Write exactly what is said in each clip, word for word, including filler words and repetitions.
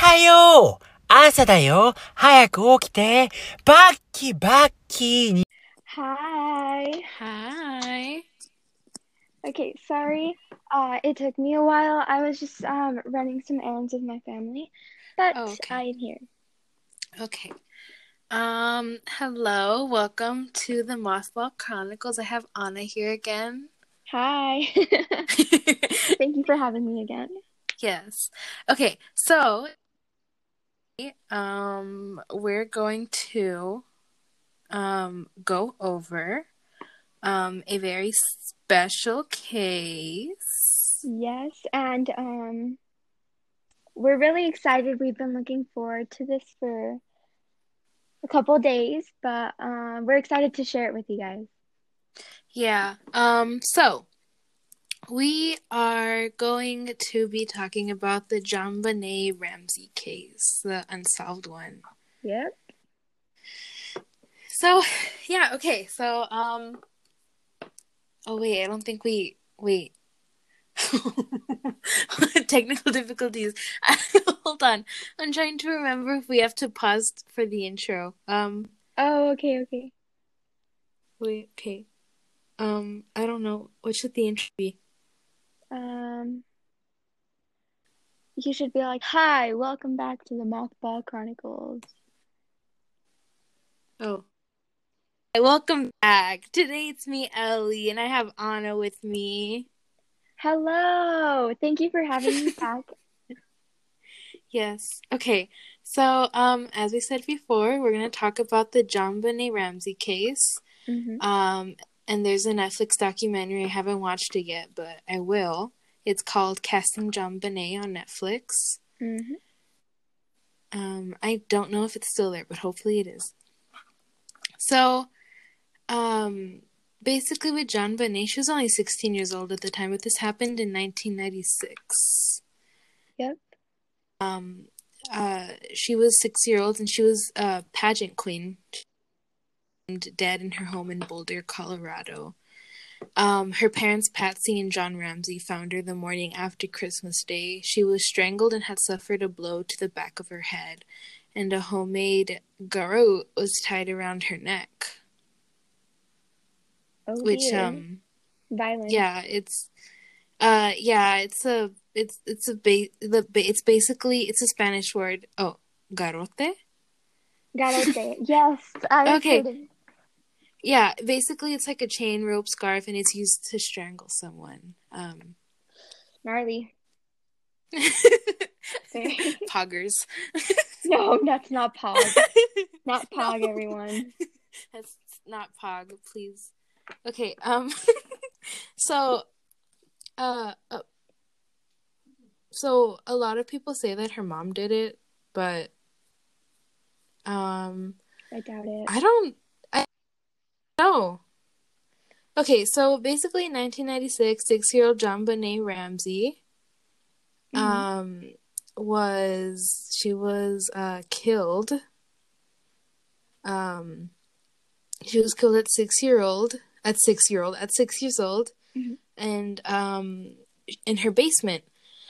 はよう。朝だよ。早く起きて。バッキバッキに。 Hi. Hi. Okay, sorry. Uh, it took me a while. I was just um running some errands with my family, but Oh, okay. I am here. Okay. Um, hello. Welcome to the Mothball Chronicles. I have Anna here again. Hi. Thank you for having me again. Yes. Okay, so um we're going to um go over um a very special case. Yes, and um we're really excited. We've been looking forward to this for a couple days, but uh, we're excited to share it with you guys. Yeah. Um so we are going to be talking about the JonBenet Ramsey case, the unsolved one. Yep. So, yeah, okay. So, um oh wait, I don't think we wait. Technical difficulties. Hold on. I'm trying to remember if we have to pause for the intro. Um Oh, okay, okay. wait, okay. Um I don't know. What should the intro be? Um You should be like, "Hi, welcome back to the Mothball Chronicles." Oh. Hey, welcome back. Today it's me, Ellie, and I have Anna with me. Hello. Thank you for having me back. Yes. Okay. So, um, as we said before, we're going to talk about the JonBenet Ramsey case. Mm-hmm. Um, and there's a Netflix documentary. I haven't watched it yet, but I will. It's called Casting JonBenet on Netflix. Mm-hmm. Um, I don't know if it's still there, but hopefully it is. So, um, basically with JonBenet, she was only sixteen years old at the time, but this happened in nineteen ninety-six. Yep. Um, uh, she was six years old and she was a pageant queen. And dead in her home in Boulder, Colorado. Um, her parents, Patsy and John Ramsey, found her the morning after Christmas Day. She was strangled and had suffered a blow to the back of her head, and a homemade garrote was tied around her neck. Oh, which, dear. um, Violent. yeah, it's, uh, yeah, it's a, it's, it's a, ba- the, it's basically, it's a Spanish word. Oh, garrote? Garrote. Yes, I Okay. heard it. Yeah, basically it's like a chain rope scarf and it's used to strangle someone. Um, Gnarly. Poggers. No, that's not Pog. Not Pog, no. Everyone. That's not Pog, please. Okay, um, so, uh, uh, so a lot of people say that her mom did it, but, um, I doubt it. I don't, I know. Okay, so basically in nineteen ninety-six, six-year-old JonBenet Ramsey, Mm-hmm. um, was, she was, uh, killed, um, she was killed at six-year-old, at six-year-old, at six years old, Mm-hmm. and, um, in her basement.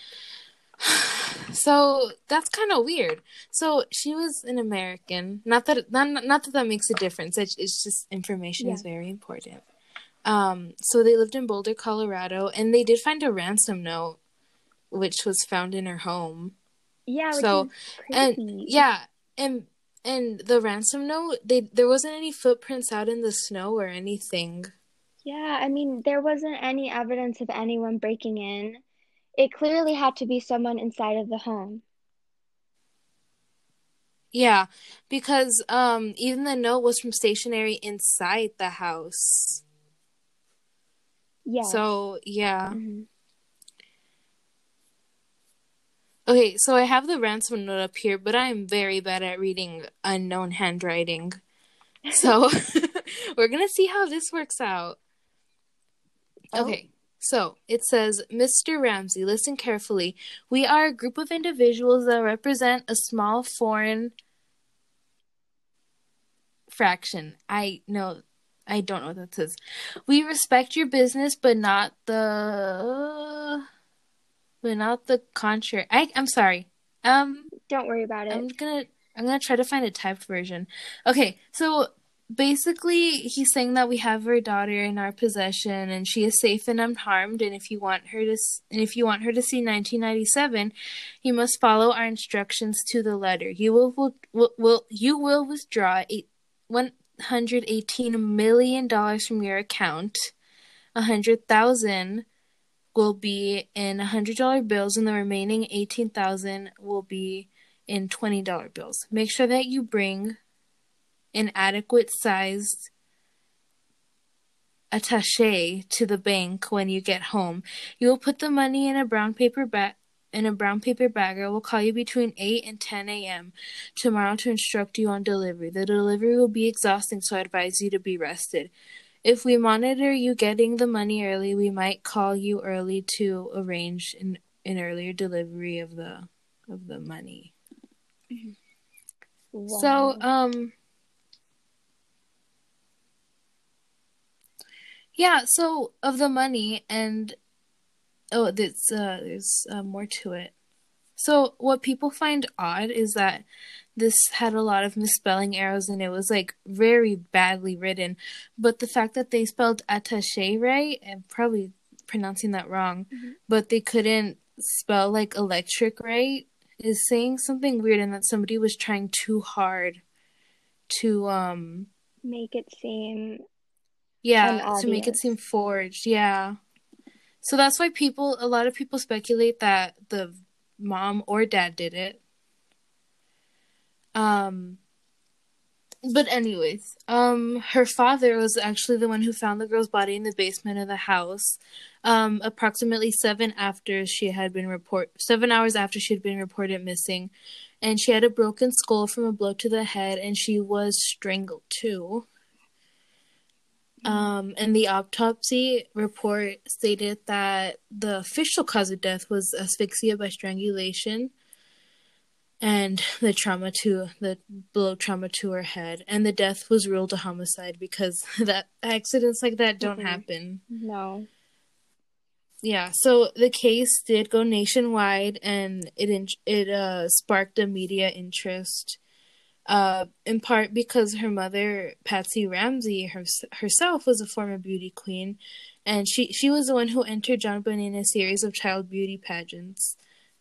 So that's kind of weird. So she was an American. Not that not, not that that makes a difference. It's, it's just information Yeah. is very important. Um, so they lived in Boulder, Colorado, and they did find a ransom note, which was found in her home. Yeah, which so is crazy. and yeah, and and the ransom note, they there wasn't any footprints out in the snow or anything. Yeah, I mean, there wasn't any evidence of anyone breaking in. It clearly had to be someone inside of the home. Yeah, because um, even the note was from stationery inside the house. Yeah. So, yeah. Mm-hmm. Okay, so I have the ransom note up here, but I am very bad at reading unknown handwriting. So, we're going to see how this works out. Oh. Okay. So, it says, Mister Ramsey, listen carefully. We are a group of individuals that represent a small foreign fraction. I know, I don't know what that says. We respect your business, but not the, but not the contrary. I, I'm sorry. Um, Don't worry about it. I'm gonna I'm gonna try to find a typed version. Okay, so basically he's saying that we have our daughter in our possession and she is safe and unharmed, and if you want her to and if you want her to see nineteen ninety-seven, you must follow our instructions to the letter. You will will, will, will you will withdraw eight, one hundred eighteen million dollars from your account. one hundred thousand will be in one hundred dollar bills and the remaining eighteen thousand will be in twenty dollar bills. Make sure that you bring an adequate sized attaché to the bank when you get home. You will put the money in a brown paper bag in a brown paper bag. I will call you between eight and ten a.m. tomorrow to instruct you on delivery. The delivery will be exhausting, so I advise you to be rested. If we monitor you getting the money early, we might call you early to arrange an, an earlier delivery of the of the money. Wow. So, um, yeah, so of the money and, oh, there's, uh, there's uh, more to it. So what people find odd is that this had a lot of misspelling errors and it was like very badly written. But the fact that they spelled attaché right, I'm probably pronouncing that wrong, mm-hmm. but they couldn't spell like electric right, is saying something weird, and that somebody was trying too hard to um make it seem yeah unobvious. To make it seem forged. Yeah, so that's why people a lot of people speculate that the mom or dad did it. Um but anyways, um her father was actually the one who found the girl's body in the basement of the house, um approximately seven after she had been report seven hours after she had been reported missing, and she had a broken skull from a blow to the head, and she was strangled too. Um and the autopsy report stated that the official cause of death was asphyxia by strangulation, and the trauma to the blow trauma to her head, and the death was ruled a homicide because that accidents like that don't mm-hmm. happen. No. Yeah, so the case did go nationwide, and it in- it uh sparked a media interest, uh in part because her mother, Patsy Ramsey, her- herself was a former beauty queen, and she she was the one who entered JonBenét in a series of child beauty pageants.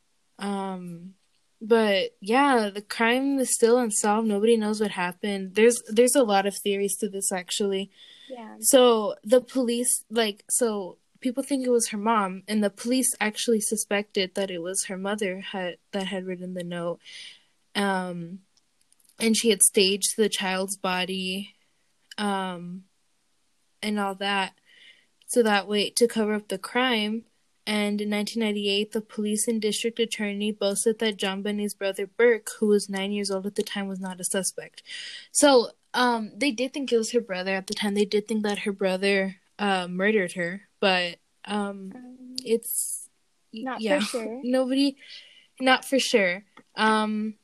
Um. But yeah, the crime is still unsolved. Nobody knows what happened. There's there's a lot of theories to this, actually. Yeah. So the police, like, so people think it was her mom, and the police actually suspected that it was her mother had that had written the note. Um, and she had staged the child's body, um, and all that, so that way to cover up the crime. And in nineteen ninety-eight, the police and district attorney boasted that JonBenét's brother Burke, who was nine years old at the time, was not a suspect. So um, they did think it was her brother at the time. They did think that her brother uh, murdered her, but um, um, it's not yeah, for sure. Nobody, not for sure. Um,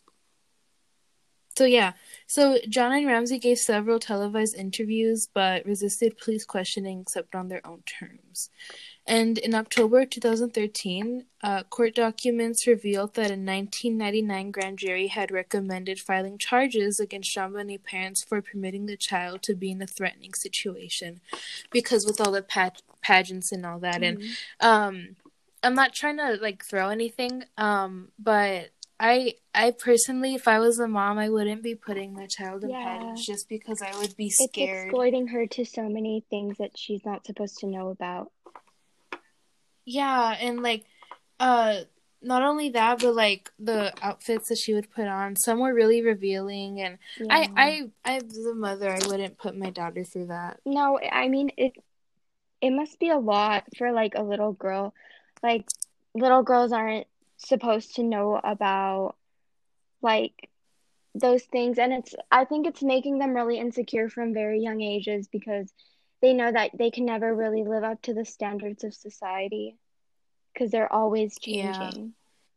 so yeah, so John and Ramsey gave several televised interviews, but resisted police questioning except on their own terms. And in October twenty thirteen, uh, court documents revealed that a nineteen ninety-nine grand jury had recommended filing charges against JonBenét's parents for permitting the child to be in a threatening situation, because with all the pa- pageants and all that. Mm-hmm. And um, I'm not trying to like throw anything, um, but I I personally, if I was a mom, I wouldn't be putting my child in yeah. pageants just because I would be scared. It's exploiting her to so many things that she's not supposed to know about. Yeah, and like, uh, not only that, but like the outfits that she would put on, some were really revealing, and yeah. I, I, I, as a mother, I wouldn't put my daughter through that. No, I mean it. It must be a lot for like a little girl. Like, little girls aren't supposed to know about like those things, and it's. I think it's making them really insecure from very young ages because they know that they can never really live up to the standards of society because they're always changing.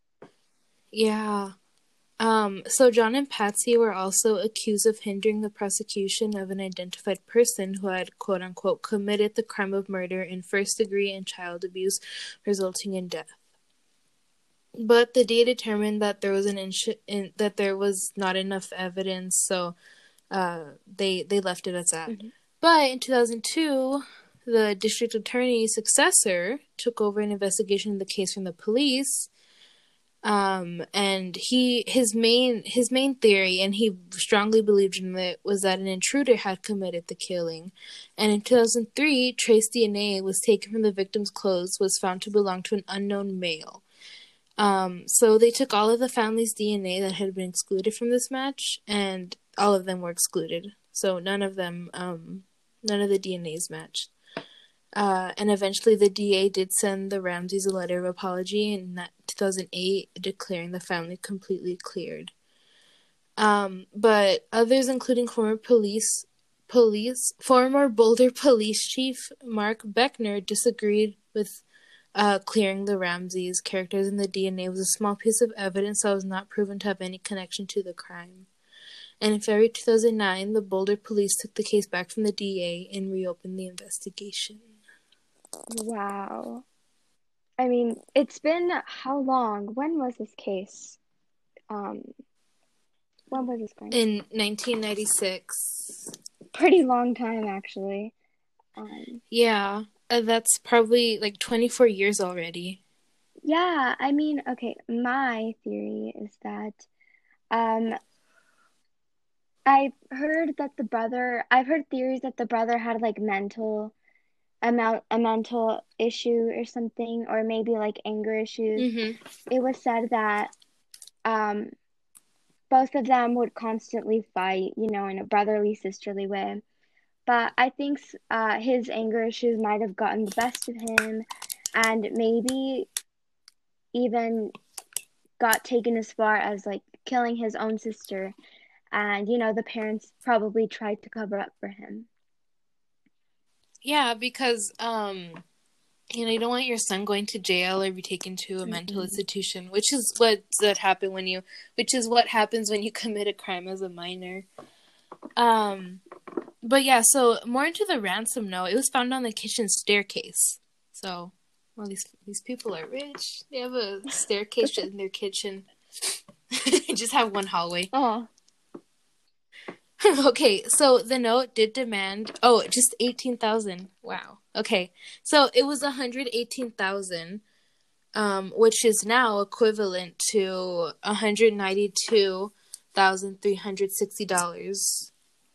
Yeah. yeah. Um, so John and Patsy were also accused of hindering the prosecution of an identified person who had, quote unquote, committed the crime of murder in first degree and child abuse, resulting in death. but the D A determined that there was an insu- in, that there was not enough evidence, so uh, they they left it as that. Mm-hmm. But in two thousand two, the district attorney's successor took over an investigation of the case from the police. Um, and he his main his main theory, and he strongly believed in it, was that an intruder had committed the killing. And in two thousand three, trace D N A was taken from the victim's clothes, was found to belong to an unknown male. Um, so they took all of the family's D N A that had been excluded from this match, and all of them were excluded. So none of them, um, none of the D N As matched. Uh, and eventually the D A did send the Ramseys a letter of apology in two thousand eight, declaring the family completely cleared. Um, but others, including former police, police, former Boulder police chief Mark Beckner, disagreed with uh, clearing the Ramseys. Characters in the D N A was a small piece of evidence that was not proven to have any connection to the crime. And in February two thousand nine, the Boulder police took the case back from the D A and reopened the investigation. Wow. I mean, it's been how long? When was this case? Um, when was this crime? In nineteen ninety-six. Pretty long time, actually. Um, yeah, uh, that's probably like twenty-four years already. Yeah, I mean, okay, my theory is that um, I've heard that the brother, I've heard theories that the brother had like mental a, mel- a mental issue or something, or maybe like anger issues. Mm-hmm. It was said that um, both of them would constantly fight, you know, in a brotherly, sisterly way. But I think uh, his anger issues might have gotten the best of him, and maybe even got taken as far as like killing his own sister. And, you know, the parents probably tried to cover up for him. Yeah, because, um, you know, you don't want your son going to jail or be taken to a mm-hmm. mental institution, which is what that happened when you, which is what happens when you commit a crime as a minor. Um, but yeah, so more into the ransom note, it was found on the kitchen staircase. So, well, these these people are rich. They have a staircase in their kitchen. They just have one hallway. Oh. Okay, so the note did demand, oh, just eighteen thousand. Wow. Okay, so it was one hundred eighteen thousand, um, which is now equivalent to one hundred ninety-two thousand three hundred sixty dollars.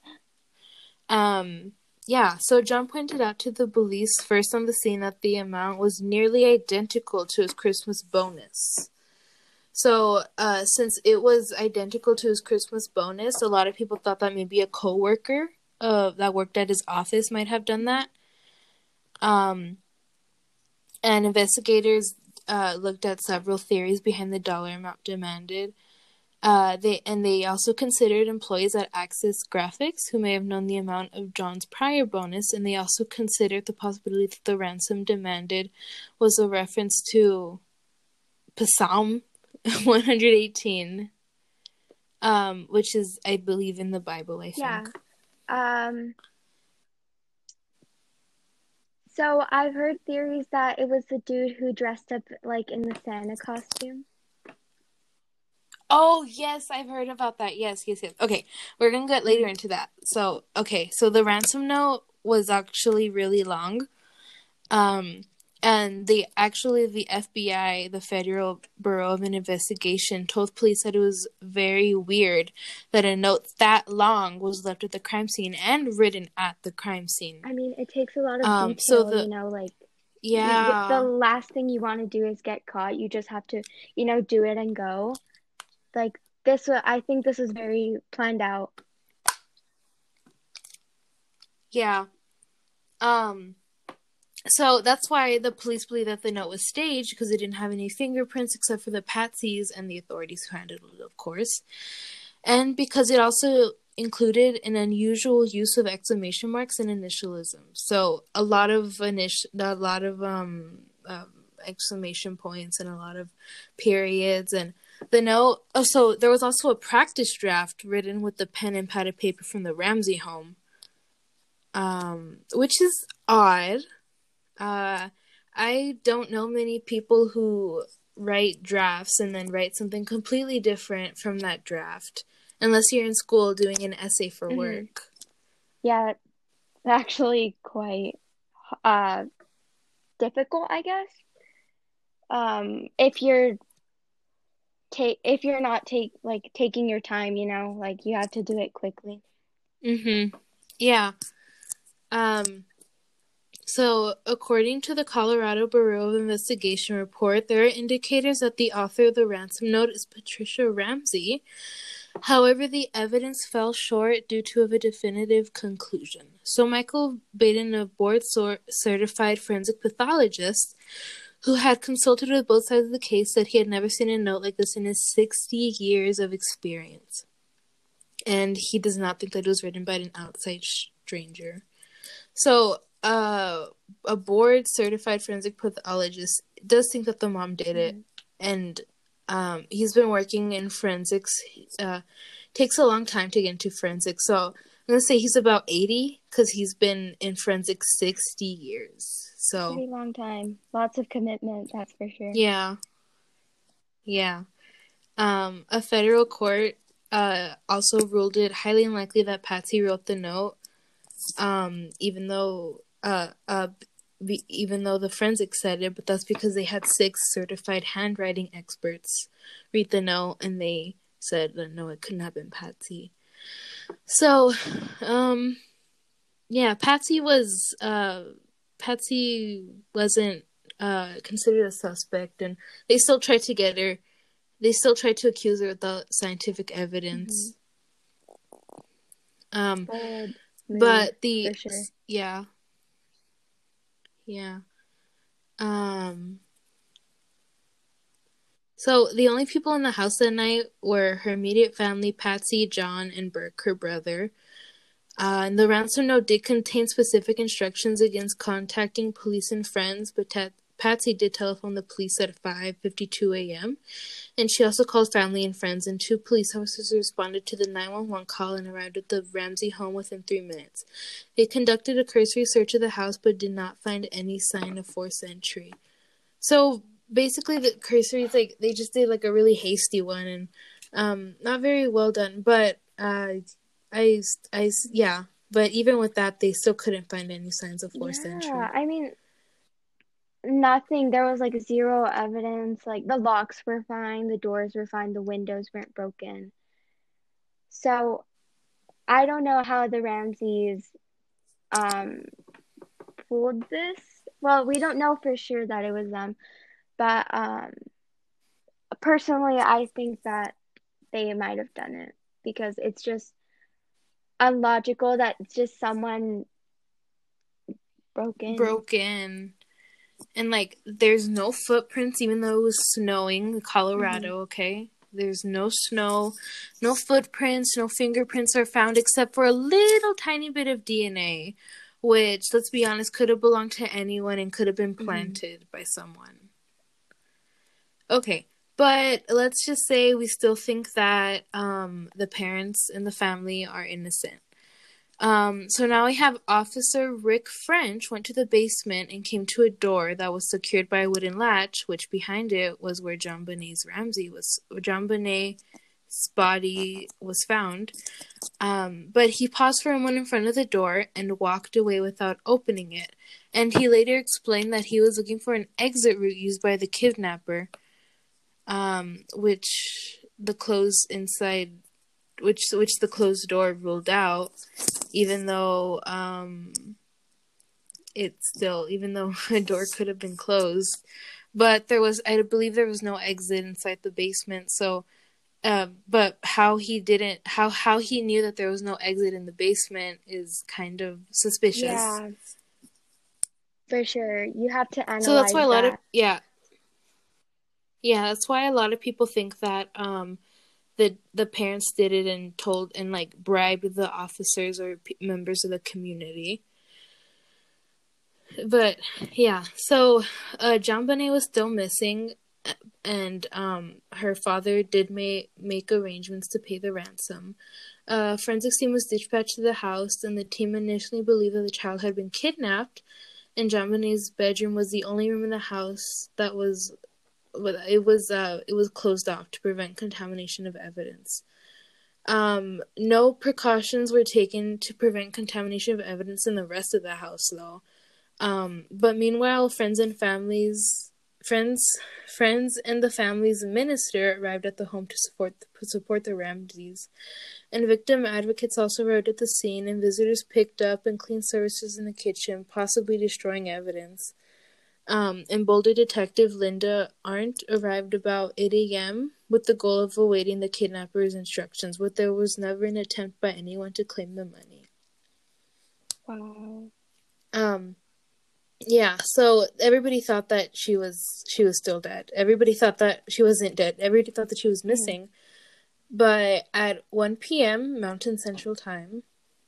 Um, yeah, so John pointed out to the police first on the scene that the amount was nearly identical to his Christmas bonus. So, uh, since it was identical to his Christmas bonus, a lot of people thought that maybe a coworker uh, that worked at his office might have done that. Um, and investigators uh, looked at several theories behind the dollar amount demanded. Uh, they and they also considered employees at Axis Graphics who may have known the amount of John's prior bonus, and they also considered the possibility that the ransom demanded was a reference to Psalm one hundred eighteen, um, which is, I believe, in the Bible, I think. Yeah. Um, so I've heard theories that it was the dude who dressed up, like, in the Santa costume. Oh, yes, I've heard about that. Yes, yes, yes. Okay, we're going to get later into that. So, okay, so the ransom note was actually really long. Um... And they actually, the F B I, the Federal Bureau of an Investigation, told police that it was very weird that a note that long was left at the crime scene and written at the crime scene. I mean, it takes a lot of um, detail, so the, you know, like, yeah. The last thing you want to do is get caught. You just have to, you know, do it and go. Like, this, I think this is very planned out. Yeah. Um... So that's why the police believe that the note was staged, because it didn't have any fingerprints except for the patsies and the authorities who handled it, of course. And because it also included an unusual use of exclamation marks and initialisms. So a lot of init- a lot of um, um, exclamation points and a lot of periods. And the note, oh, so there was also a practice draft written with the pen and padded paper from the Ramsey home, um, which is odd. Uh, I don't know many people who write drafts and then write something completely different from that draft, unless you're in school doing an essay for Mhm. work. Yeah, it's actually quite uh difficult, I guess. Um, if you're take if you're not take like taking your time, you know, like you have to do it quickly. Mm-hmm. Yeah. Um, so, according to the Colorado Bureau of Investigation report, there are indicators that the author of the ransom note is Patricia Ramsey. However, the evidence fell short due to a definitive conclusion. So, Michael Baden, a board-certified forensic pathologist who had consulted with both sides of the case, said he had never seen a note like this in his sixty years of experience. And he does not think that it was written by an outside stranger. So, uh, a board-certified forensic pathologist does think that the mom did it, and um, he's been working in forensics. Uh, takes a long time to get into forensics, so I'm gonna say he's about eighty because he's been in forensics sixty years. So Pretty long time. Lots of commitment, that's for sure. yeah, yeah. Um, a federal court uh also ruled it highly unlikely that Patsy wrote the note. Um, even though uh, uh, be, even though the forensics said it, but that's because they had six certified handwriting experts read the note, and they said that no, it couldn't have been Patsy. So, um, yeah, Patsy was uh, Patsy wasn't uh considered a suspect, and they still tried to get her. They still tried to accuse her without scientific evidence. Mm-hmm. Um. Bold. But the for sure. yeah yeah um so the only people in the house that night were her immediate family, Patsy, John, and Burke, her brother. Uh, and the ransom note did contain specific instructions against contacting police and friends, but Tat- Patsy did telephone the police at five fifty-two a.m. And she also called family and friends, and two police officers responded to the nine one one call and arrived at the Ramsey home within three minutes. They conducted a cursory search of the house, but did not find any sign of forced entry. So basically, the cursory is like they just did like a really hasty one, and um, not very well done. But uh, I, I, yeah. But even with that, they still couldn't find any signs of forced yeah, entry. I mean, nothing. There was like zero evidence. Like the locks were fine, the doors were fine, the windows weren't broken. So I don't know how the Ramseys um pulled this. Well, we don't know for sure that it was them, but um personally, I think that they might have done it because it's just unlogical that it's just someone broken. Broken. And, like, there's no footprints, even though it was snowing in Colorado, mm-hmm. okay? There's no snow, no footprints, no fingerprints are found, except for a little tiny bit of D N A, which, let's be honest, could have belonged to anyone and could have been planted mm-hmm. by someone. Okay, but let's just say we still think that um, the parents and the family are innocent. Um, so now we have Officer Rick French went to the basement and came to a door that was secured by a wooden latch, which behind it was where JonBenét's Ramsey was, JonBenét's body was found. Um, but he paused for a moment in front of the door and walked away without opening it. And he later explained that he was looking for an exit route used by the kidnapper, um, which the closed inside, which which the closed door ruled out. Even though um, it's still, even though a door could have been closed, but there was, I believe there was no exit inside the basement. So, uh, but how he didn't, how how he knew that there was no exit in the basement is kind of suspicious. Yeah, for sure. You have to analyze. So that's why a lot that. of yeah, yeah, that's why a lot of people think that um. the the parents did it and told and like bribed the officers or p- members of the community. But yeah, so uh, JonBenet was still missing, and um, her father did make make arrangements to pay the ransom. Uh, forensics team was dispatched to the house, and the team initially believed that the child had been kidnapped, and JonBenet's bedroom was the only room in the house that was it was uh, it was closed off to prevent contamination of evidence. Um, no precautions were taken to prevent contamination of evidence in the rest of the house, though. Um, but meanwhile, friends and families, friends, friends, and the family's minister arrived at the home to support to support the Ramseys, and victim advocates also arrived at the scene. And visitors picked up and cleaned surfaces in the kitchen, possibly destroying evidence. Um, and Boulder detective Linda Arndt arrived about eight a.m. with the goal of awaiting the kidnapper's instructions, but there was never an attempt by anyone to claim the money. Wow. Um, yeah, so everybody thought that she was she was still dead. Everybody thought that she wasn't dead. Everybody thought that she was missing. Mm-hmm. But at one p.m. Mountain Central Time...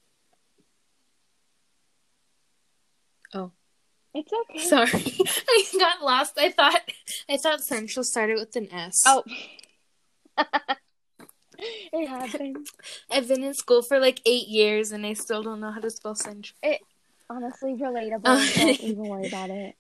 Oh. It's okay. Sorry. I got lost. I thought I thought Central started with an S. Oh. It happened. I've been in school for like eight years and I still don't know how to spell Central. It honestly relatable. Don't even worry about it.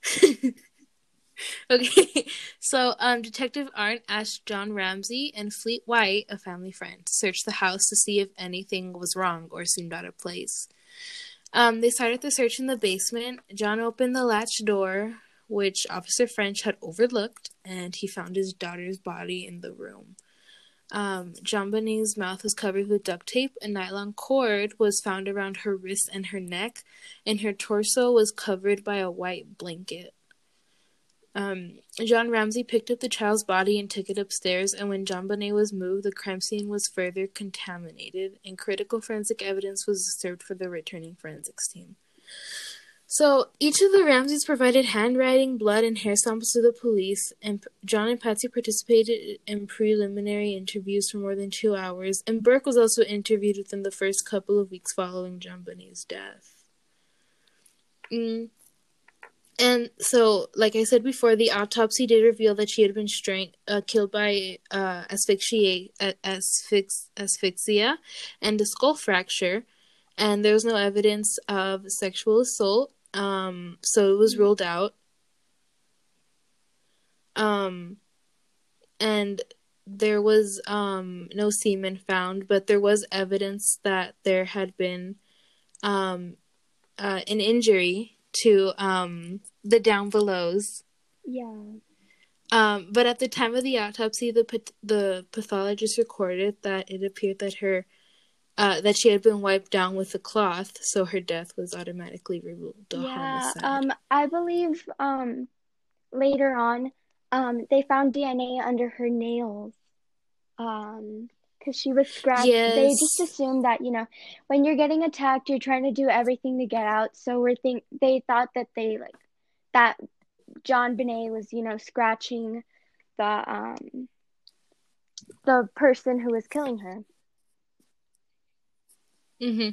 Okay. So um Detective Arndt asked John Ramsey and Fleet White, a family friend, to search the house to see if anything was wrong or seemed out of place. Um, they started the search in the basement. John opened the latch door, which Officer French had overlooked, and he found his daughter's body in the room. Um, JonBenét's mouth was covered with duct tape. A nylon cord was found around her wrist and her neck, and her torso was covered by a white blanket. Um, John Ramsey picked up the child's body and took it upstairs, and when JonBenét was moved, the crime scene was further contaminated, and critical forensic evidence was disturbed for the returning forensics team. So, each of the Ramseys provided handwriting, blood, and hair samples to the police, and John and Patsy participated in preliminary interviews for more than two hours, and Burke was also interviewed within the first couple of weeks following JonBenét's death. Mm. And so, like I said before, the autopsy did reveal that she had been strain- uh, killed by uh, asphyxia, asphyx- asphyxia and a skull fracture, and there was no evidence of sexual assault, um, so it was ruled out. Um, and there was um, no semen found, but there was evidence that there had been um, uh, an injury to um the down belows. Yeah. Um, but at the time of the autopsy, the the pathologist recorded that it appeared that her uh that she had been wiped down with a cloth, so her death was automatically ruled a yeah, homicide. um, I believe um later on, um, they found D N A under her nails. Um. Because she was scratched. Yes. They just assumed that, you know, when you're getting attacked, you're trying to do everything to get out. So we're think they thought that they like that JonBenét was, you know, scratching the um the person who was killing her. Mm-hmm.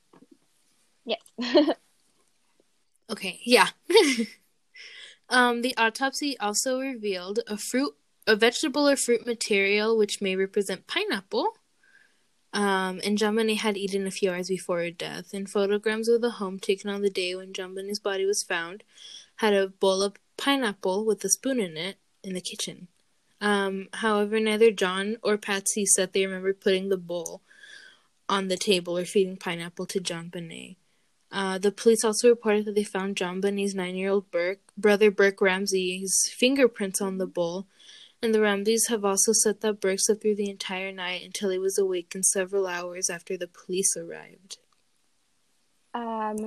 Yes. Okay. Yeah. um. The autopsy also revealed a fruit. A vegetable or fruit material which may represent pineapple. Um, and JonBenét had eaten a few hours before her death. And photograms of the home taken on the day when JonBenét's body was found had a bowl of pineapple with a spoon in it in the kitchen. Um, however, neither John or Patsy said they remember putting the bowl on the table or feeding pineapple to JonBenét. Uh, the police also reported that they found JonBenét's nine-year-old Burke, brother Burke Ramsey's fingerprints on the bowl. And the Ramseys have also said that Burke slept through the entire night until he was awakened several hours after the police arrived. Um.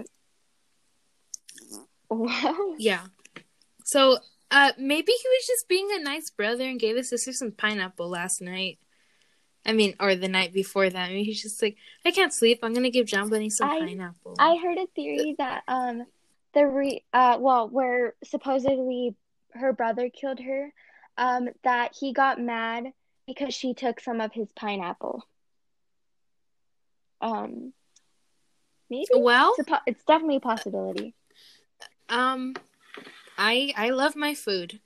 Wow. Yeah. So, uh, maybe he was just being a nice brother and gave his sister some pineapple last night. I mean, or the night before that. Maybe he's just like, I can't sleep. I'm gonna give JonBenét some I, pineapple. I heard a theory that um the re uh well where supposedly her brother killed her. Um, that he got mad because she took some of his pineapple. Um, maybe. Well, it's, a po- it's definitely a possibility. Um, I I love my food.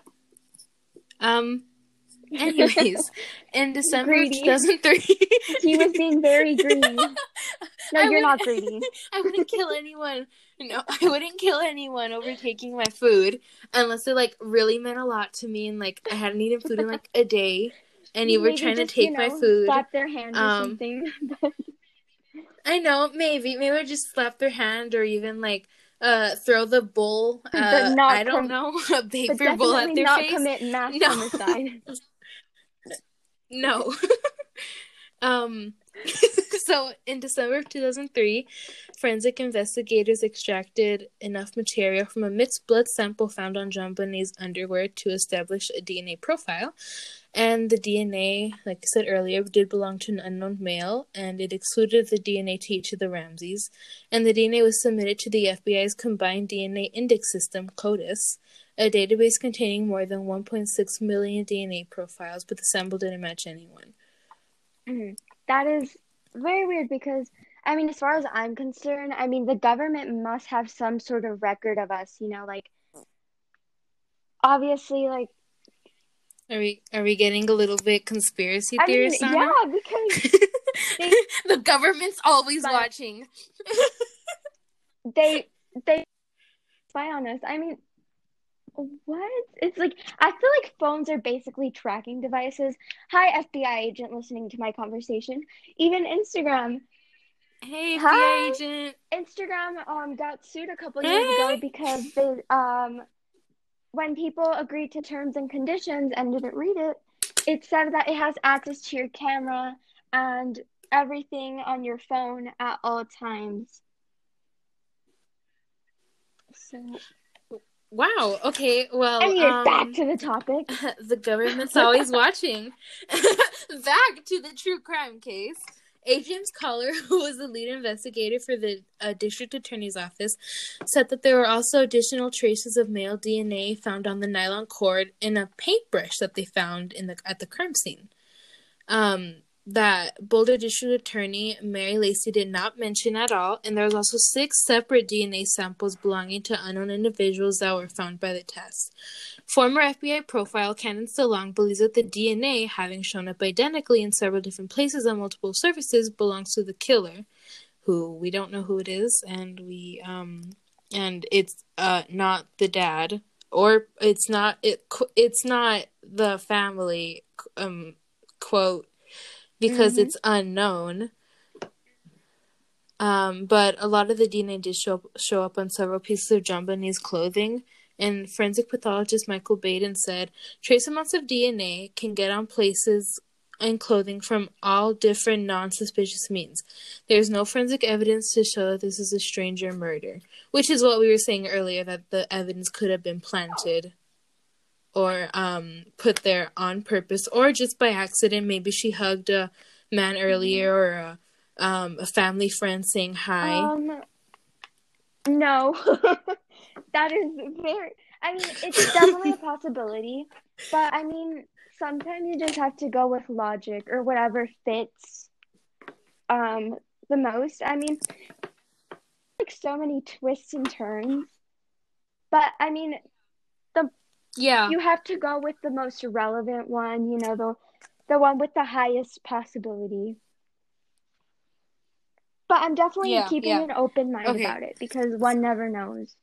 Um, anyways, in December Greedy. two thousand three, He was being very greedy. No, I you're wouldn't- not greedy. I wouldn't kill anyone. No, I wouldn't kill anyone over taking my food unless it like really meant a lot to me and like I hadn't eaten food in like a day and you were Maybe trying just, to take you my know, food. slap their hand or Um, something. I know, maybe. Maybe I just slap their hand or even like uh throw the bowl, But uh not I don't com- know, a but paper bowl at definitely their not face. commit mass No. homicide. No. um So, in December of two thousand three, forensic investigators extracted enough material from a mixed blood sample found on JonBenet's underwear to establish a D N A profile. And the D N A, like I said earlier, did belong to an unknown male, and it excluded the D N A to each of the Ramseys. And the D N A was submitted to the F B I's Combined D N A Index System, CODIS, a database containing more than one point six million D N A profiles, but the sample didn't match anyone. Mhm. That is very weird because, I mean, as far as I'm concerned, I mean, the government must have some sort of record of us, you know, like, obviously, like, Are we are we getting a little bit conspiracy I mean, theorist on yeah, it? because they, The government's always But- watching. they, they spy on us. I mean, what? It's like, I feel like phones are basically tracking devices. Hi, F B I agent listening to my conversation. Even Instagram. Hey, F B I Hi. agent. Instagram um got sued a couple years Hey. ago because they um when people agreed to terms and conditions and didn't read it, it said that it has access to your camera and everything on your phone at all times. So, Wow. Okay. Well, anyway, um, back to the topic. the government's always watching. Back to the true crime case. A. James Collar, who was the lead investigator for the uh, district attorney's office, said that there were also additional traces of male D N A found on the nylon cord in a paintbrush that they found in the at the crime scene. Um, that Boulder District Attorney Mary Lacey did not mention at all, and there was also six separate D N A samples belonging to unknown individuals that were found by the test. Former F B I profile Cannon Stallone believes that the D N A, having shown up identically in several different places on multiple surfaces, belongs to the killer, who we don't know who it is, and we um and it's uh not the dad, or it's not it it's not the family um quote because Mhm. it's unknown. Um, but a lot of the D N A did show show up on several pieces of JonBenet's clothing. And forensic pathologist Michael Baden said, trace amounts of D N A can get on places and clothing from all different non-suspicious means. There's no forensic evidence to show that this is a stranger murder, which is what we were saying earlier, that the evidence could have been planted or um, put there on purpose or just by accident. Maybe she hugged a man earlier or a, um, a family friend saying hi. Um, no. That is very, I mean, it's definitely a possibility, but I mean, sometimes you just have to go with logic or whatever fits um the most. I mean, like so many twists and turns, but I mean, Yeah. you have to go with the most relevant one, you know, the the one with the highest possibility. But I'm definitely Yeah, keeping yeah. an open mind Okay. about it because one never knows.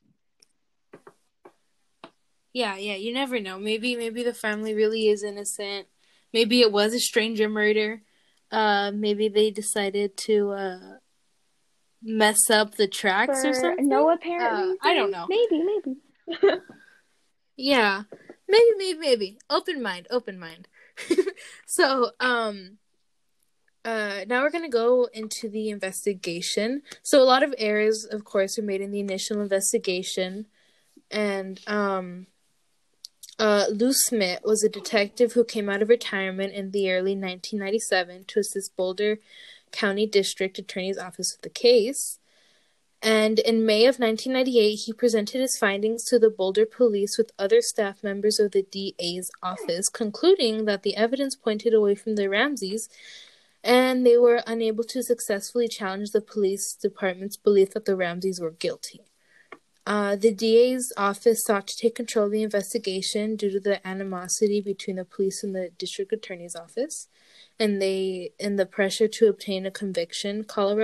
Yeah, yeah, you never know. Maybe maybe the family really is innocent. Maybe it was a stranger murder. Uh, maybe they decided to uh, mess up the tracks or For something. no apparent Uh, reason. I don't know. Maybe, maybe. Yeah, maybe, maybe, maybe. Open mind, open mind. So, um, uh, now we're gonna go into the investigation. So, a lot of errors, of course, were made in the initial investigation, and um. Uh, Lou Smith was a detective who came out of retirement in the early nineteen ninety-seven to assist Boulder County District Attorney's Office with the case. And in May of nineteen ninety-eight, he presented his findings to the Boulder Police with other staff members of the D A's office, concluding that the evidence pointed away from the Ramseys, and they were unable to successfully challenge the police department's belief that the Ramseys were guilty. Uh, the D A's office sought to take control of the investigation due to the animosity between the police and the district attorney's office, and they, and the pressure to obtain a conviction. Colorado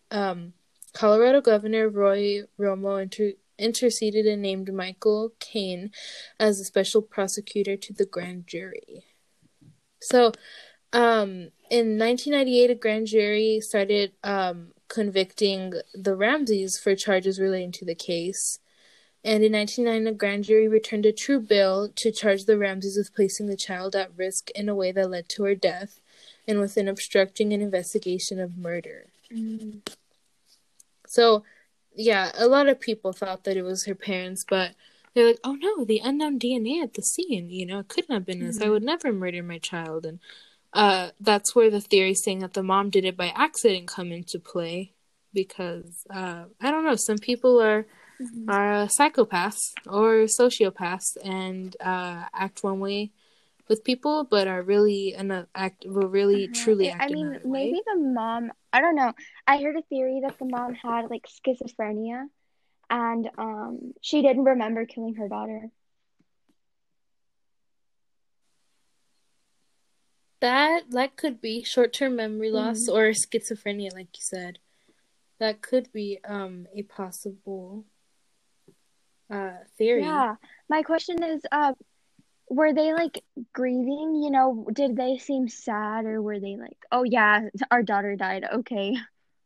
um, Colorado Governor Roy Romo inter- interceded and named Michael Caine as a special prosecutor to the grand jury. So, um, in nineteen ninety-eight, a grand jury started um, convicting the Ramseys for charges relating to the case. And in nineteen ninety, a grand jury returned a true bill to charge the Ramseys with placing the child at risk in a way that led to her death and with an obstructing an investigation of murder. Mm. So, yeah, a lot of people thought that it was her parents, but they're like, oh no, the unknown D N A at the scene, you know, it couldn't have been us. I would never murder my child. And uh, that's where the theory saying that the mom did it by accident come into play. Because, uh, I don't know, some people are Mhm. are psychopaths or sociopaths and uh, act one way with people, but are really an act will really Uh-huh. truly It- act I mean, another maybe way. the mom, I don't know. I heard a theory that the mom had like schizophrenia and um she didn't remember killing her daughter. That that could be short term memory loss Mhm. or schizophrenia, like you said. That could be um a possible uh theory. Yeah. My question is, uh, were they like grieving? You know, did they seem sad or were they like, oh yeah, our daughter died. Okay.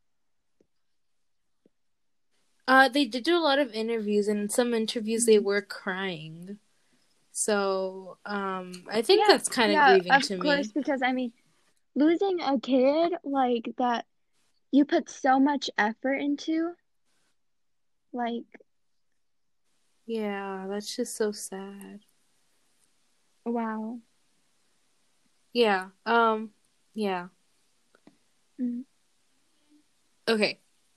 Uh, they did do a lot of interviews, and in some interviews they Mhm. were crying. So, um, I think Yeah, that's kind of yeah, grieving of to course, me. because I mean, losing a kid like that you put so much effort into, like, Yeah, that's just so sad. wow. Yeah. Um. Yeah. Mhm. Okay.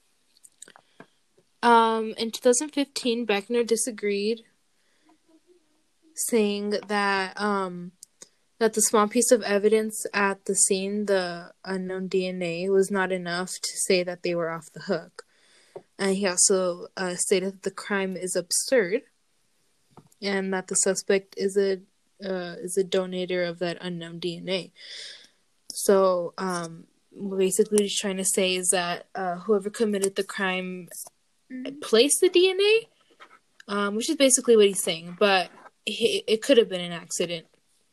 Um. In twenty fifteen, Beckner disagreed, saying that um that the small piece of evidence at the scene, the unknown D N A, was not enough to say that they were off the hook. And he also uh, stated that the crime is absurd, and that the suspect is a uh, is a donator of that unknown D N A. So, um, basically, what he's trying to say is that uh, whoever committed the crime Mhm. placed the D N A, um, which is basically what he's saying, but he, it could have been an accident.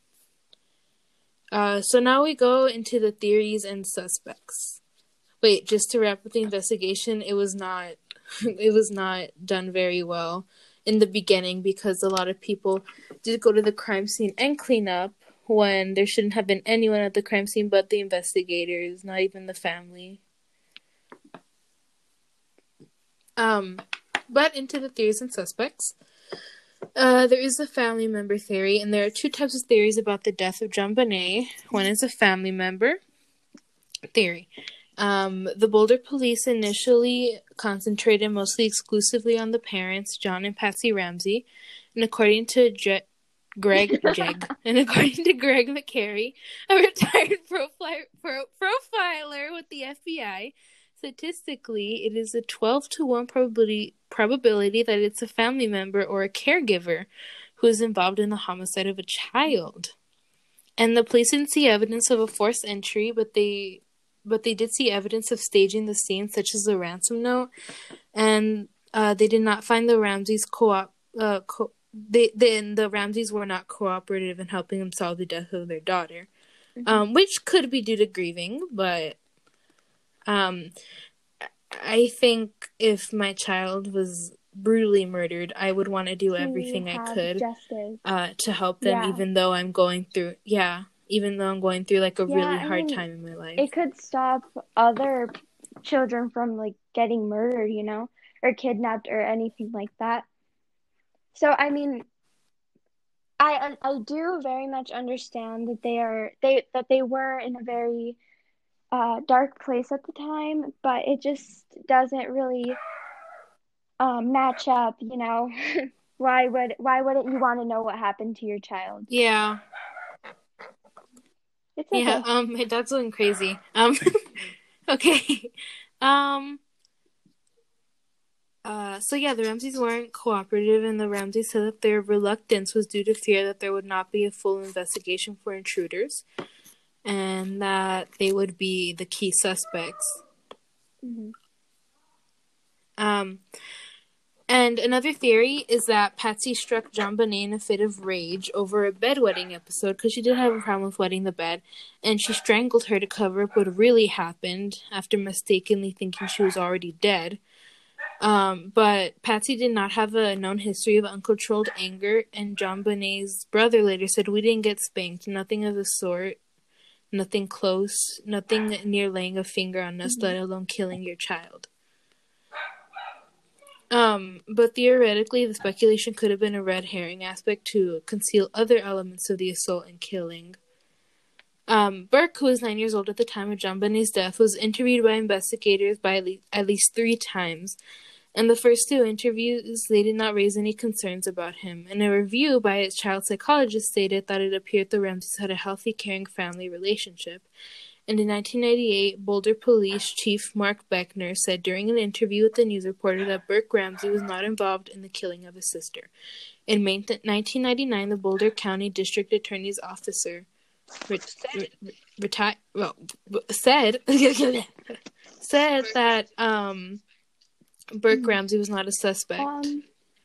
Uh, so now we go into the theories and suspects. Wait, just to wrap up the investigation, it was not it was not done very well in the beginning because a lot of people did go to the crime scene and clean up when there shouldn't have been anyone at the crime scene but the investigators, not even the family. Um, but into the theories and suspects. Uh, there is a family member theory, and there are two types of theories about the death of JonBenét. One is a family member theory. Um, the Boulder police initially concentrated mostly exclusively on the parents, John and Patsy Ramsey, and according to Je- Greg Jeg, and according to Greg McCary, a retired profile- pro- profiler with the F B I, statistically, it is a twelve to one probability probability that it's a family member or a caregiver who is involved in the homicide of a child. And the police didn't see evidence of a forced entry, but they but they did see evidence of staging the scene, such as the ransom note, and uh, they did not find the Ramseys co-op. Uh, co- they then the Ramseys were not cooperative in helping them solve the death of their daughter, Mhm. um, which could be due to grieving. But um, I think if my child was brutally murdered, I would want to do To everything I have could justice. uh, to help them, Yeah. even though I'm going through yeah, even though I'm going through like a Yeah, really I hard mean, time in my life. it could stop other children from like getting murdered, you know, or kidnapped or anything like that. So, I mean, I I do very much understand that they are they that they were in a very uh dark place at the time, but it just doesn't really um match up, you know. Why would why wouldn't you want to know what happened to your child? Yeah, It's yeah. okay. Um, my dad's going crazy. Um, okay. Um. Uh. So yeah, the Ramseys weren't cooperative, and the Ramseys said that their reluctance was due to fear that there would not be a full investigation for intruders, and that they would be the key suspects. Mm-hmm. Um, and another theory is that Patsy struck JonBenet in a fit of rage over a bedwetting episode, because she did have a problem with wetting the bed, and she strangled her to cover up what really happened after mistakenly thinking she was already dead. Um, but Patsy did not have a known history of uncontrolled anger, and JonBenet's brother later said, "We didn't get spanked, nothing of the sort, nothing close, nothing near laying a finger on us, mm-hmm. let alone killing your child." Um, but theoretically, the speculation could have been a red herring aspect to conceal other elements of the assault and killing. Um, Burke, who was nine years old at the time of JonBenet's death, was interviewed by investigators by at least, at least three times. In the first two interviews, they did not raise any concerns about him, and a review by his child psychologist stated that it appeared the Ramseys had a healthy, caring family relationship. And in nineteen ninety-eight, Boulder Police Chief Mark Beckner said during an interview with the news reporter that Burke Ramsey was not involved in the killing of his sister. In May nineteen ninety-nine, the Boulder County District Attorney's Officer ret- re- reti- well, said said that um, Burke Ramsey was not a suspect, Um,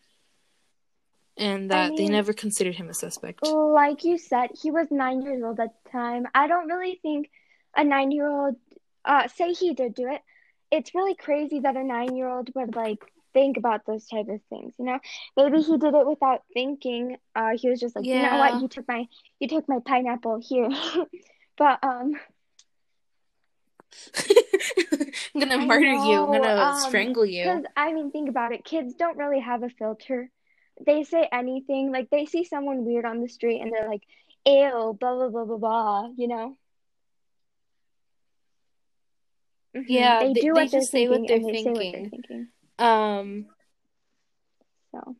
and that I they mean, never considered him a suspect. like you said, he was nine years old at the time. I don't really think a nine-year-old, uh, say he did do it. It's really crazy that a nine-year-old would like think about those type of things. You know, maybe he did it without thinking. Uh, he was just like, you know what, Yeah. you took my, you took my pineapple here. But um, I'm gonna I murder you. I'm know, gonna um, strangle you. because I mean, think about it. Kids don't really have a filter. They say anything. Like they see someone weird on the street and they're like, "Ew, blah blah blah blah blah." You know. Mhm. Yeah, They they, do they what they're just say what thinking they're and they say what they're thinking. thinking. Um, So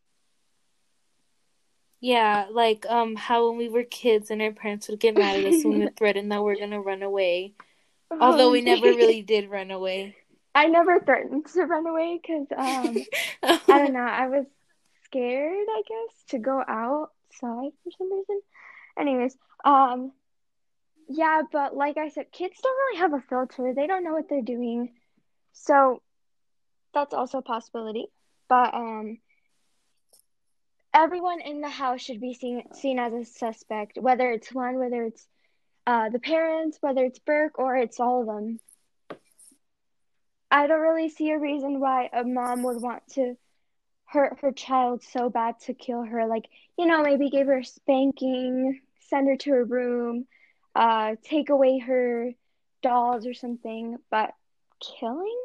yeah, like um, how when we were kids and our parents would get mad at us when we would threaten that we're gonna run away, although we never really did run away. I never threatened to run away because um, I don't know. I was scared, I guess, to go outside for some reason. Anyways, um, yeah, but like I said, kids don't really have a filter. They don't know what they're doing. So that's also a possibility. But um, everyone in the house should be seen seen as a suspect, whether it's one, whether it's uh the parents, whether it's Burke, or it's all of them. I don't really see a reason why a mom would want to hurt her child so bad to kill her. Like, you know, maybe give her a spanking, send her to her room, uh, take away her dolls or something. But killing?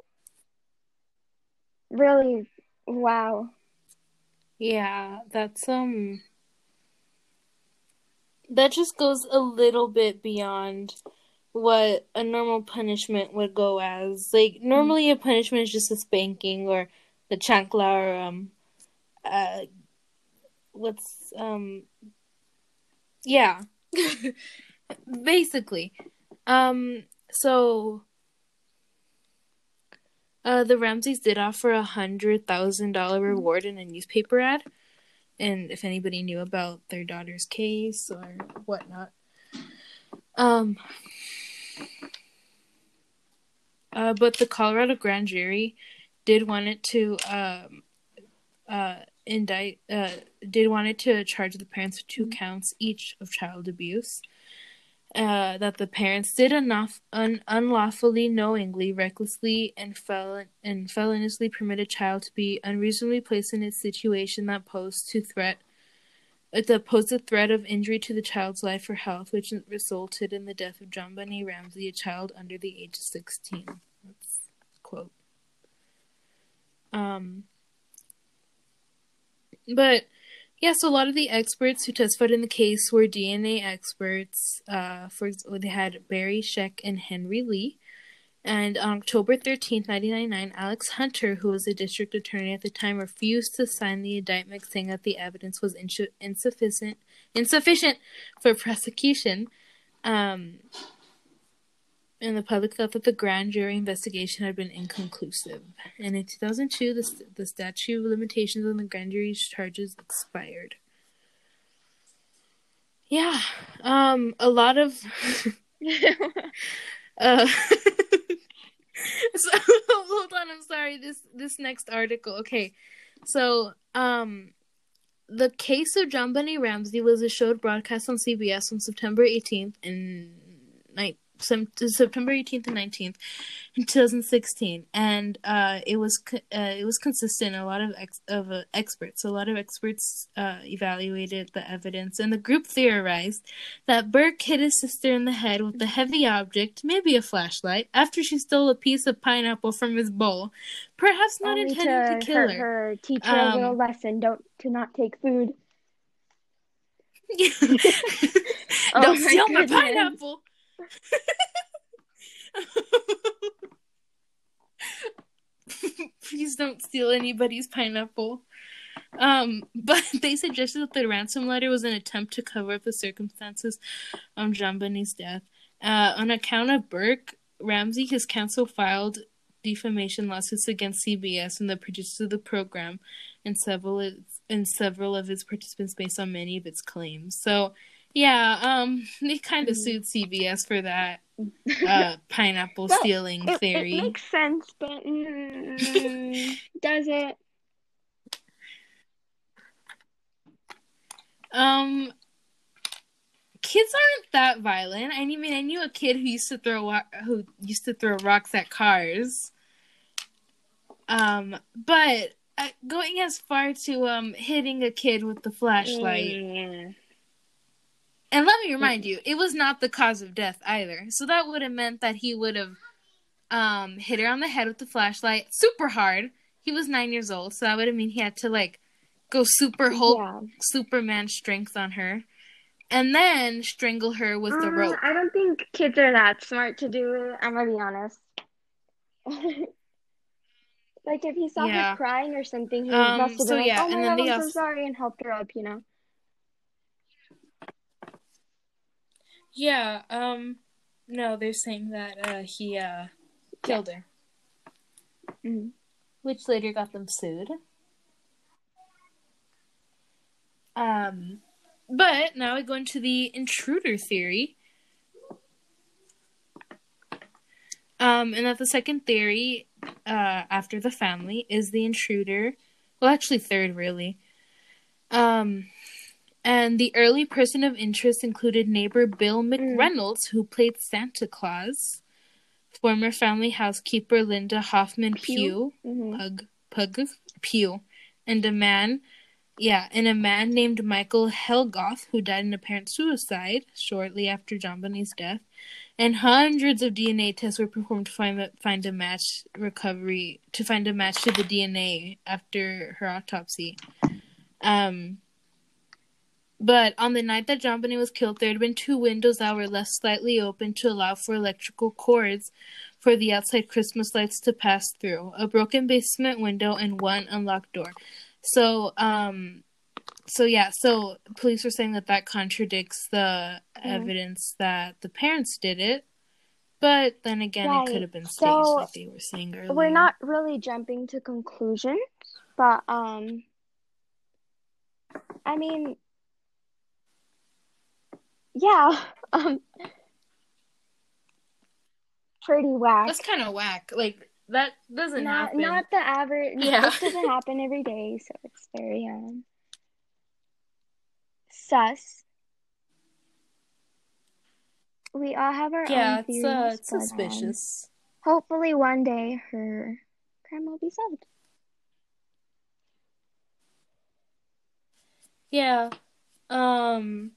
Really? Wow. Yeah, that's um, that just goes a little bit beyond what a normal punishment would go as. Like, normally a punishment is just a spanking or the chancla or um uh what's um yeah basically um so uh the Ramseys did offer a hundred thousand dollar reward in a newspaper ad, and if anybody knew about their daughter's case or whatnot. um Uh, but the Colorado grand jury did want it to um, uh, indict, uh, did want it to charge the parents with two counts each of child abuse. Uh, that the parents did enough un- unlawfully, knowingly, recklessly, and felon and feloniously permit a child to be unreasonably placed in a situation that posed to threat. That posed a threat of injury to the child's life or health, which resulted in the death of JonBenet Ramsey, a child under the age of sixteen. That's a quote. Um, but, yeah, so a lot of the experts who testified in the case were D N A experts. Uh, for they had Barry Scheck and Henry Lee. And on October thirteenth, nineteen ninety-nine, Alex Hunter, who was the district attorney at the time, refused to sign the indictment, saying that the evidence was insu- insufficient insufficient for prosecution. Um, and the public thought that the grand jury investigation had been inconclusive. And in two thousand two, the, the statute of limitations on the grand jury's charges expired. Yeah. Um, a lot of... uh... So, hold on, I'm sorry. This this next article. Okay. So, um the case of JonBenét Ramsey was a show broadcast on C B S on September eighteenth and night September eighteenth and nineteenth in two thousand sixteen, and uh, it was uh, it was consistent. A lot of ex- of uh, experts, a lot of experts uh, evaluated the evidence, and the group theorized that Burke hit his sister in the head with a heavy object, maybe a flashlight, after she stole a piece of pineapple from his bowl, perhaps not Only intending to to kill her, her. her teach her Um, a little lesson. Don't to not take food. Oh Don't my steal my goodness. pineapple. Please don't steal anybody's pineapple. Um, but they suggested that the ransom letter was an attempt to cover up the circumstances of JonBenét's death. Uh, on account of Burke, Ramsey, his counsel filed defamation lawsuits against C B S and the producers of the program and several and several of its participants based on many of its claims. So, yeah, um, they kind of Mhm. sued C B S for that uh, pineapple Well, stealing It, theory. it makes sense, but mm, does it? Um, kids aren't that violent. I mean, I knew a kid who used to throw wa- who used to throw rocks at cars. Um, but uh, going as far to um hitting a kid with the flashlight. Mm. And let me remind you, it was not the cause of death either. So that would have meant that he would have um hit her on the head with the flashlight super hard. He was nine years old, so that would have mean he had to like go super Hulk, Yeah. Superman strength on her, and then strangle her with the Uh, rope. I don't think kids are that smart to do it. I'm gonna be honest. Like if he saw Yeah. her crying or something, he Um, must have so been like, yeah, "Oh my and then God, they I'm so also- sorry," and helped her up, you know. Yeah, um, no, they're saying that uh, he uh, killed her, Mhm. which later got them sued. Um, but now we go into the intruder theory. Um, and that the second theory, uh, after the family, is the intruder. Well, actually, third, really. Um, and the early person of interest included neighbor Bill McReynolds, who played Santa Claus, former family housekeeper Linda Hoffman Pugh, Mhm. Pug, Pug, Pugh, and a man, yeah, and a man named Michael Helgoth, who died in apparent suicide shortly after JonBenét's death. And hundreds of D N A tests were performed to find a, find a match recovery to find a match to the D N A after her autopsy. Um, but on the night that JonBenét was killed, there had been two windows that were left slightly open to allow for electrical cords for the outside Christmas lights to pass through. A broken basement window and one unlocked door. So, um, so yeah, so police were saying that that contradicts the Mhm. evidence that the parents did it. But then again, Right. it could have been staged, So, like they were saying earlier. We're not really jumping to conclusions, but um, I mean, yeah, um, pretty whack. That's kind of whack. Like, that doesn't Not happen. not the average. Yeah. This doesn't happen every day, so it's very um sus. We all have our yeah, own it's, uh, theories, it's but, um, suspicious. hopefully one day her crime will be solved. Yeah. Um.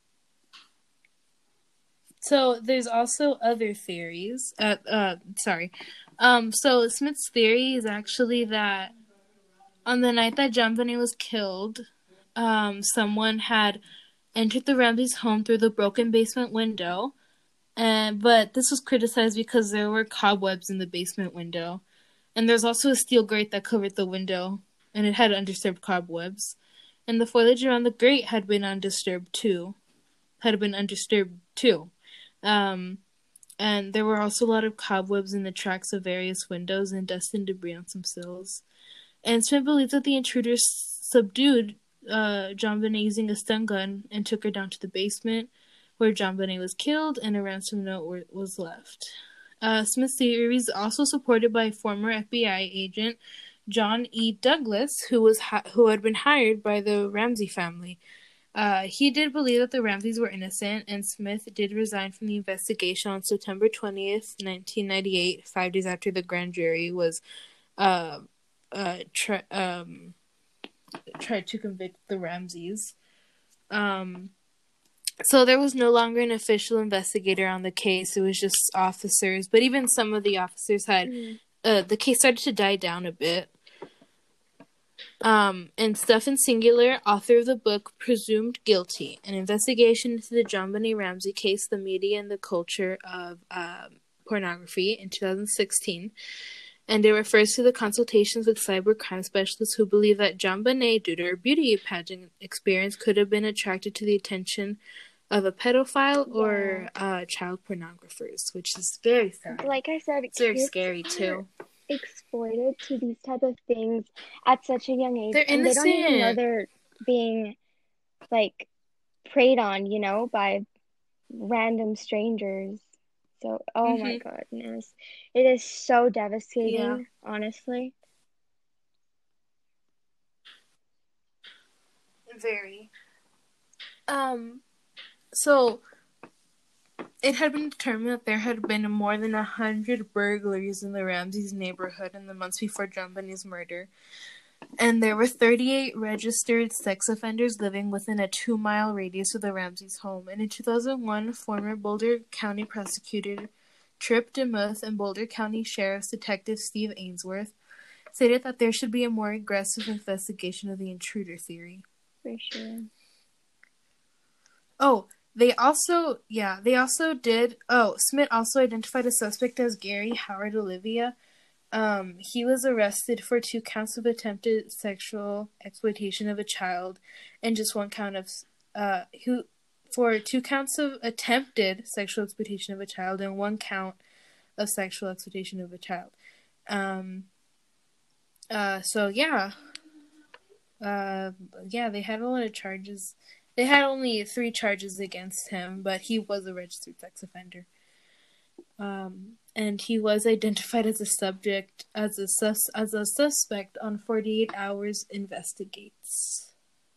So there's also other theories. Uh, uh, sorry. Um. So Smith's theory is actually that on the night that JonBenet was killed, um, someone had entered the Ramseys' home through the broken basement window, and but this was criticized because there were cobwebs in the basement window, and there's also a steel grate that covered the window, and it had undisturbed cobwebs. And the foliage around the grate had been undisturbed too. Had been undisturbed too. Um, and there were also a lot of cobwebs in the tracks of various windows and dust and debris on some sills. And Smith believes that the intruders subdued uh, JonBenet using a stun gun and took her down to the basement, where JonBenet was killed and a ransom note were, was left. Uh, Smith's theory is also supported by former F B I agent John E. Douglas, who was hi- who had been hired by the Ramsey family. Uh, he did believe that the Ramseys were innocent, and Smith did resign from the investigation on September twentieth, nineteen ninety-eight, five days after the grand jury was uh, uh, tri- um, tried to convict the Ramseys. Um, so there was no longer an official investigator on the case. It was just officers, but even some of the officers had Mm. uh, the case started to die down a bit. Um, and Stephen Singular, author of the book Presumed Guilty, an investigation into the JonBenét Ramsey case, the media, and the culture of um, pornography in two thousand sixteen. And it refers to the consultations with cyber crime specialists who believe that JonBenét, due to her beauty pageant experience, could have been attracted to the attention of a pedophile Yeah. or uh, child pornographers, which is very sad. Like I said, It's very kids scary, are too. exploited to these type of things at such a young age, They're and they don't even know innocent. they're being like preyed on, you know, by random strangers. So, oh my Mhm. goodness, it is so devastating, Yeah. honestly. Very. Um, so it had been determined that there had been more than a hundred burglaries in the Ramseys neighborhood in the months before JonBenét's murder, and there were thirty-eight registered sex offenders living within a two-mile radius of the Ramseys' home. And in two thousand one, former Boulder County prosecutor Tripp DeMuth and Boulder County Sheriff's Detective Steve Ainsworth stated that there should be a more aggressive investigation of the intruder theory. For sure. Oh, they also, yeah, they also did, oh, Smith also identified a suspect as Gary Howard Olivia. Um, he was arrested for two counts of attempted sexual exploitation of a child and just one count of, uh, who, for two counts of attempted sexual exploitation of a child and one count of sexual exploitation of a child. Um, uh, so yeah, uh, yeah, they had a lot of charges. They had only three charges against him, but he was a registered sex offender. Um, and he was identified as a subject, as a sus, as a suspect on forty-eight Hours Investigates.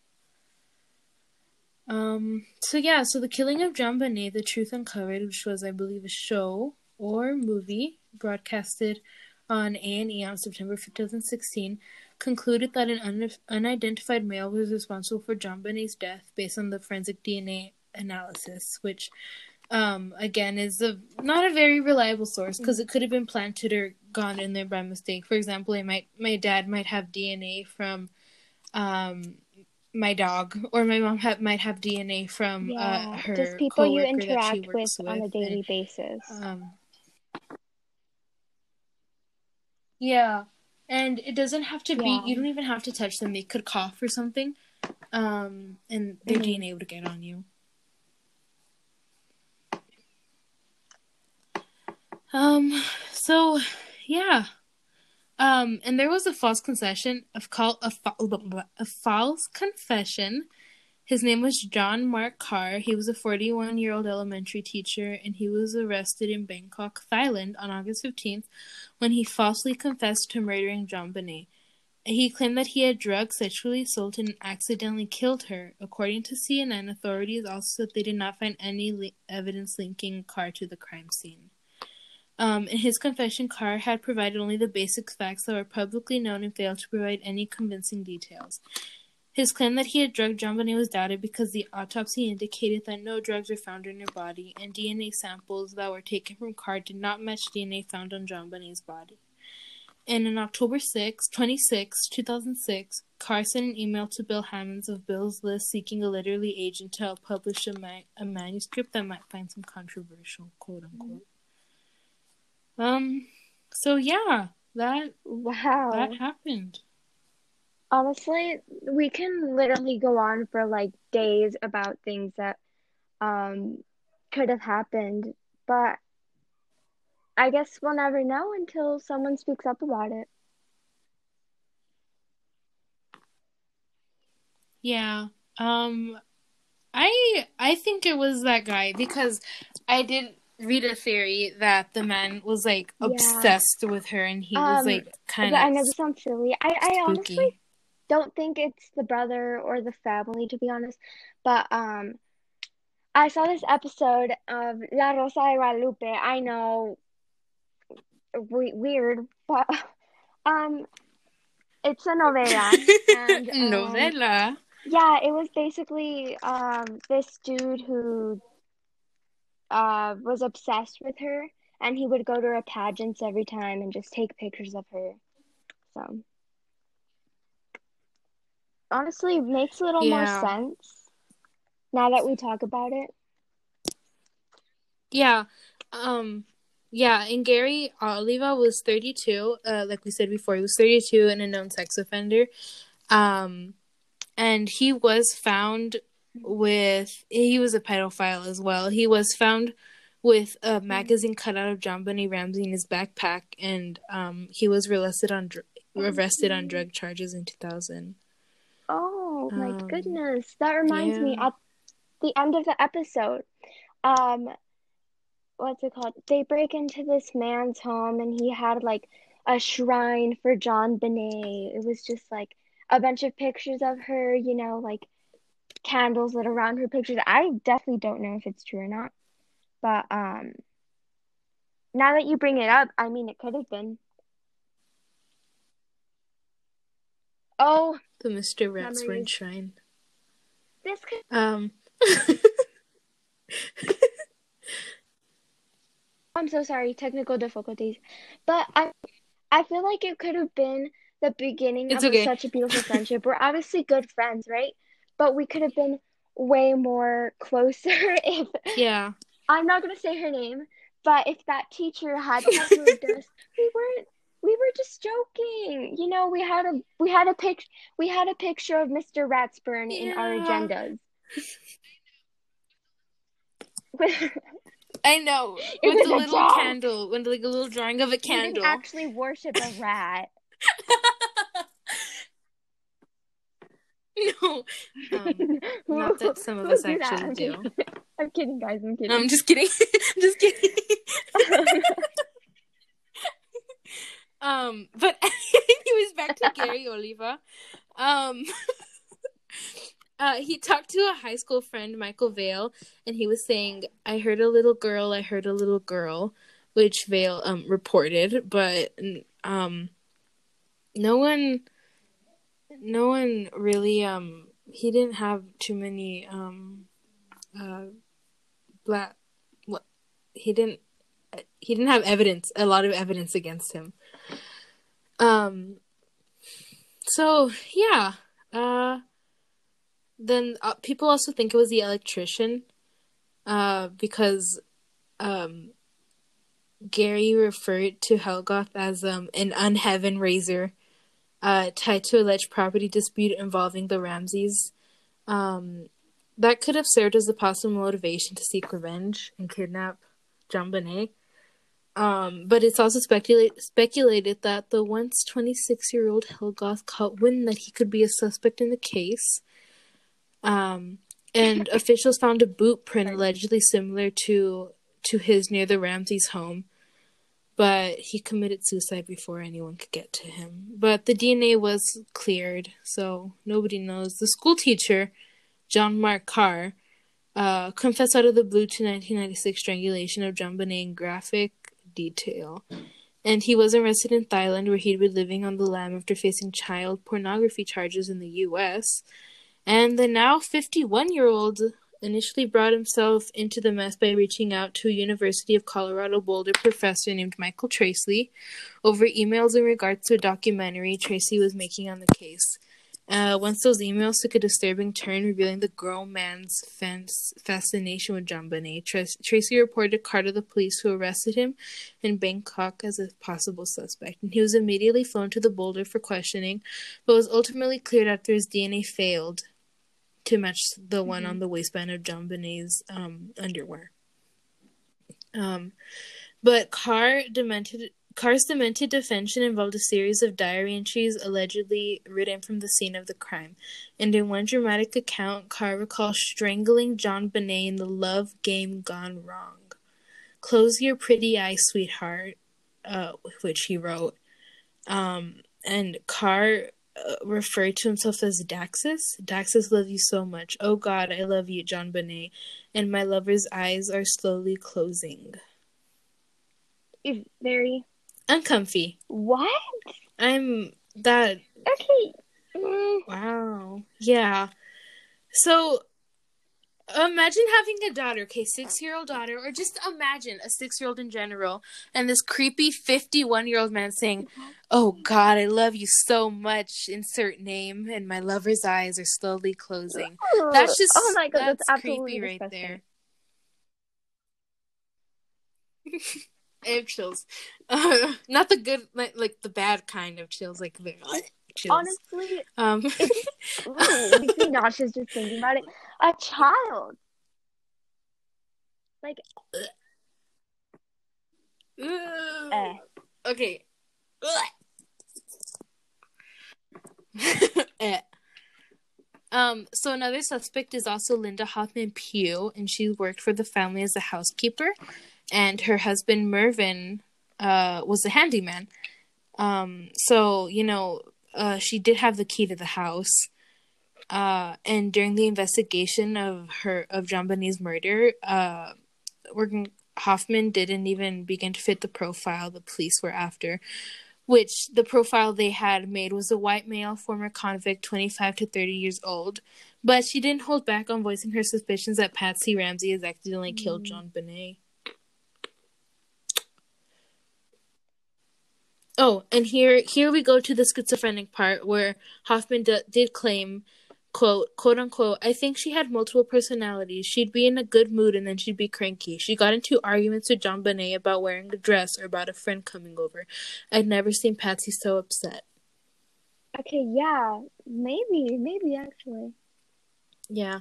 Um, so yeah, so The Killing of JonBenét, The Truth Uncovered, which was, I believe, a show or movie broadcasted on A and E on September fifth, twenty sixteen, concluded that an un- unidentified male was responsible for JonBenét's death based on the forensic D N A analysis, which, um, again, is a not a very reliable source because it could have been planted or gone in there by mistake. For example, it might my dad might have D N A from um, my dog, or my mom ha- might have D N A from uh, Yeah, her just people you coworker that she interact with works with. on a and, daily basis. um, yeah, and it doesn't have to be. Yeah. You don't even have to touch them. They could cough or something, um, and their Mhm. D N A would get on you. Um. So, yeah. Um. And there was a false concession of call a, fa- a false confession. His name was John Mark Carr. He was a forty-one-year-old elementary teacher, and he was arrested in Bangkok, Thailand, on August fifteenth, when he falsely confessed to murdering JonBenét. He claimed that he had drugged, sexually assaulted, and accidentally killed her. According to C N N, authorities also said they did not find any li- evidence linking Carr to the crime scene. Um, in his confession, Carr had provided only the basic facts that were publicly known and failed to provide any convincing details. His claim that he had drugged JonBenét was doubted because the autopsy indicated that no drugs were found in her body, and D N A samples that were taken from Carr did not match D N A found on JonBenét's body. And on October sixth, twenty-sixth, two thousand six, Carr sent an email to Bill Hammonds of Bill's List seeking a literary agent to help publish a, ma- a manuscript that might find some controversial, quote-unquote. Um, so yeah, that Wow. that happened. Honestly, we can literally go on for like days about things that um could have happened, but I guess we'll never know until someone speaks up about it. Yeah. Um I I think it was that guy because I did read a theory that the man was like Yeah. obsessed with her, and he was Um, like kind but I of know this sounds silly. I, I honestly spooky. don't think it's the brother or the family, to be honest. But um, I saw this episode of La Rosa de Guadalupe. I know, we- weird, but um, it's a novela, and um, Novela. yeah, it was basically um this dude who uh was obsessed with her, and he would go to her pageants every time and just take pictures of her. So honestly, it makes a little more Yeah. sense now that we talk about it. Yeah. Um yeah, and Gary Oliva was thirty-two, uh like we said before, he was thirty-two and a known sex offender. Um and he was found with he was a pedophile as well. He was found with a magazine cut out of JonBenét Ramsey in his backpack, and um he was arrested on dr- arrested on drug charges in two thousand. Oh my Um, goodness. That reminds me, yeah. at the end of the episode, um, what's it called? They break into this man's home, and he had like a shrine for JonBenét. It was just like a bunch of pictures of her, you know, like candles lit around her pictures. I definitely don't know if it's true or not. But um, now that you bring it up, I mean, it could have been. Oh, The Mister Ratsburn memories. Shrine. This could. Um I'm so sorry, technical difficulties. But I I feel like it could have been the beginning It's of a- okay. such a beautiful friendship. We're obviously good friends, right? But we could have been way more closer if Yeah. I'm not gonna say her name, but if that teacher had approved us, we weren't we were just joking. You know, we had a we had a pic we had a picture of Mister Ratsburn in our Yeah. agendas. I know. It With was the a little joke. candle, with like a little drawing of a We didn't candle. actually worship a rat. No. Um, Who- not that some of who us would do that? actually I'm do. kidding. I'm kidding, guys. I'm kidding. No, I'm just kidding. Just kidding. Um, but anyways, back to Gary Oliva. Um, uh, he talked to a high school friend, Michael Vale, and he was saying, "I heard a little girl. I heard a little girl," which Vale um reported, but um, no one, no one really um. He didn't have too many um, uh, black. What he didn't. He didn't have evidence. A lot of evidence against him. Um. So yeah. Uh. Then uh, people also think it was the electrician, uh, because um, Gary referred to Helgoth as um an unheaven raiser, uh, tied to alleged property dispute involving the Ramseys. Um, that could have served as a possible motivation to seek revenge and kidnap JonBenét. Um, but it's also speculate speculated that the once twenty-six-year-old Helgoth caught wind that he could be a suspect in the case. Um, and officials found a boot print allegedly similar to to his near the Ramseys' home, but he committed suicide before anyone could get to him. But the D N A was cleared, so nobody knows. The school teacher, John Mark Carr, uh, confessed out of the blue to nineteen ninety-six strangulation of JonBenét in graphic detail. And he was arrested in Thailand, where he'd been living on the lam after facing child pornography charges in the U S. And the now fifty-one-year-old initially brought himself into the mess by reaching out to a University of Colorado Boulder professor named Michael Tracey over emails in regards to a documentary Tracey was making on the case. Uh, once those emails took a disturbing turn, revealing the grown man's fans- fascination with JonBenét, Tr- Tracey reported Carr to the police, who arrested him in Bangkok as a possible suspect. And he was immediately flown to the Boulder for questioning, but was ultimately cleared after his D N A failed to match the mm-hmm. one on the waistband of JonBenét's um, underwear. Um, but Carr demented... Carr's demented detention involved a series of diary entries allegedly written from the scene of the crime. And in one dramatic account, Carr recalls strangling JonBenét in the love game gone wrong, "Close your pretty eyes, sweetheart," uh, which he wrote. Um, and Carr uh, referred to himself as Daxus. Daxus, love you so much. Oh God, I love you, JonBenet. And my lover's eyes are slowly closing. It's very uncomfy. What? I'm that. Okay. Mm. Wow. Yeah. So imagine having a daughter, okay, six-year-old daughter, or just imagine a six-year-old in general, and this creepy fifty-one-year-old man saying, "Oh God, I love you so much," insert name, and my lover's eyes are slowly closing. That's just, oh my God, that's, that's absolutely creepy disgusting. right there. I have chills. Uh, not the good, like, like the bad kind of chills, like the chills. Honestly, um, it's, ooh, it makes me nauseous just thinking about it. A child. Like, eh. Okay. eh. Um, so another suspect is also Linda Hoffman Pugh, and she worked for the family as a housekeeper, and her husband Mervyn uh, was a handyman. Um, so, you know, uh, she did have the key to the house. Uh, and during the investigation of her of JonBenet's murder, uh, working Hoffman didn't even begin to fit the profile the police were after, which the profile they had made was a white male, former convict, twenty-five to thirty years old. But she didn't hold back on voicing her suspicions that Patsy Ramsey has accidentally mm. killed JonBenet. Oh, and here here we go to the schizophrenic part where Hoffman d- did claim, quote, quote unquote, "I think she had multiple personalities. She'd be in a good mood and then she'd be cranky. She got into arguments with JonBenet about wearing a dress or about a friend coming over. I'd never seen Patsy so upset." Okay, yeah, maybe, maybe actually. Yeah.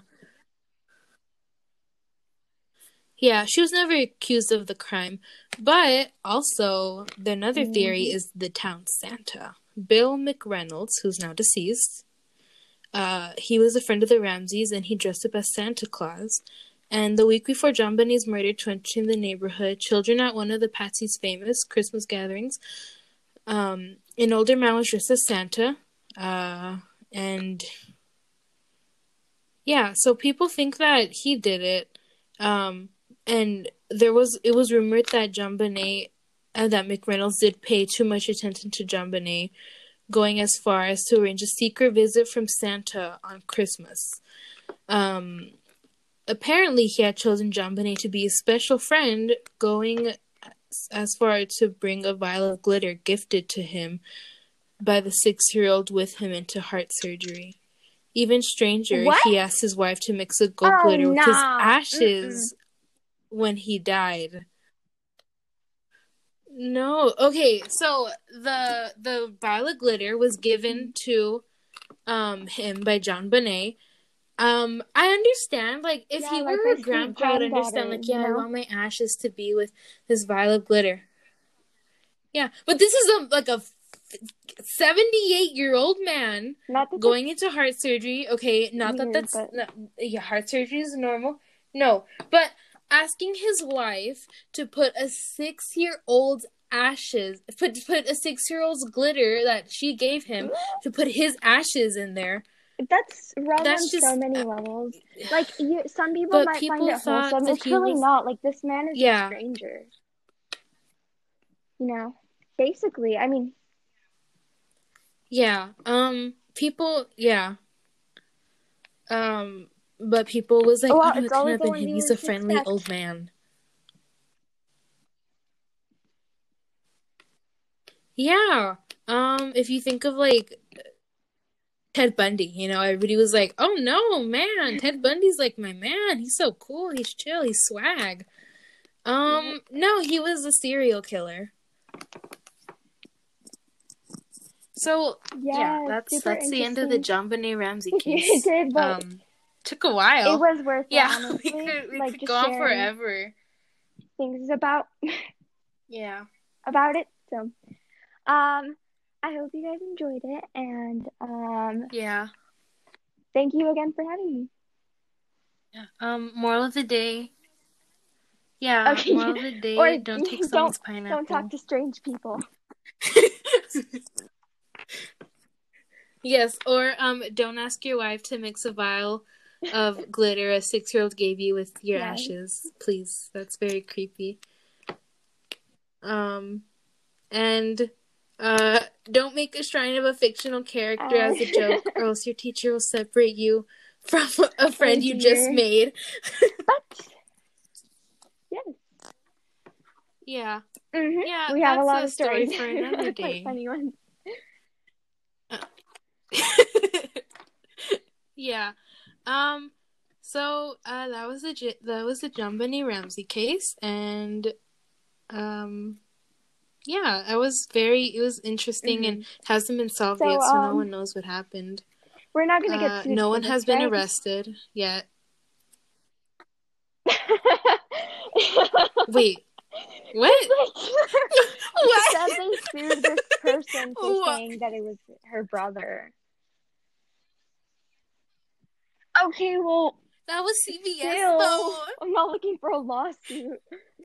Yeah, she was never accused of the crime. But also, the another mm-hmm. theory is the town Santa. Bill McReynolds, who's now deceased, uh, he was a friend of the Ramseys, and he dressed up as Santa Claus. And the week before JonBenet's murder, to enter in the neighborhood, children at one of the Patsy's famous Christmas gatherings, um, an older man was dressed as Santa. Uh, and yeah, so people think that he did it. Um... And there was, it was rumored that JonBenet, uh, that McReynolds did pay too much attention to JonBenet, going as far as to arrange a secret visit from Santa on Christmas. Um, apparently, he had chosen JonBenet to be a special friend, going as far to bring a vial of glitter gifted to him by the six-year-old with him into heart surgery. Even stranger, what? He asked his wife to mix a gold oh, glitter nah. with his ashes. Mm-mm. When he died. No. Okay, so the the vial of glitter was given to um him by JonBenet. Um, I understand, like, if yeah, he like were a grandpa, I would understand, like, yeah, you know? I want my ashes to be with this vial of glitter. Yeah, but this is a like a seventy-eight-year-old man going into heart surgery. Okay, not weird, that that's... But... Not, yeah, heart surgery is normal. No, but... asking his wife to put a six-year-old's ashes, put put a six-year-old's glitter that she gave him, to put his ashes in there. That's wrong That's on just, so many levels. Like, you, some people might people find it wholesome. It's really was, not. Like, this man is yeah. a stranger. You know? Basically, I mean... Yeah. Um, people, yeah. Um... But people was like, well, oh, no, it it's couldn't have been him. He's a friendly expect. old man. Yeah. Um, if you think of, like, Ted Bundy, you know, everybody was like, oh, no, man, Ted Bundy's, like, my man. He's so cool. He's chill. He's swag. Um, no, he was a serial killer. So, yeah, yeah that's that's the end of the JonBenet Ramsey case. It did, but... Um, took a while. It was worth it, yeah, honestly. we could, we like, could just go on forever. Things about yeah about it. So, um, I hope you guys enjoyed it, and um, yeah, thank you again for having me. Yeah. Um, moral of the day. Yeah, Okay. moral of the day, Or don't take don't someone's don't pineapple. talk to strange people. Yes, or um, don't ask your wife to mix a vial of glitter a six-year-old gave you with your Yes. ashes. Please, that's very creepy. Um, and uh, don't make a shrine of a fictional character Uh, as a joke, or else your teacher will separate you from a friend Oh, you just dear. made. But yes. Yeah, hmm yeah, We have a that's lot a of story stories. for another Quite day. funny ones. Yeah. Um. So uh, that was the J- that was the JonBenét Ramsey case, and um, yeah, I was very. It was interesting, and Mhm. hasn't been solved So, yet, so no um, one knows what happened. We're not gonna Uh, get sued no for one this, has been right? arrested yet. Wait, what? It's like you What? said they sued this person for What? saying that it was her brother. Okay, well, That was C B S still, though. I'm not looking for a lawsuit.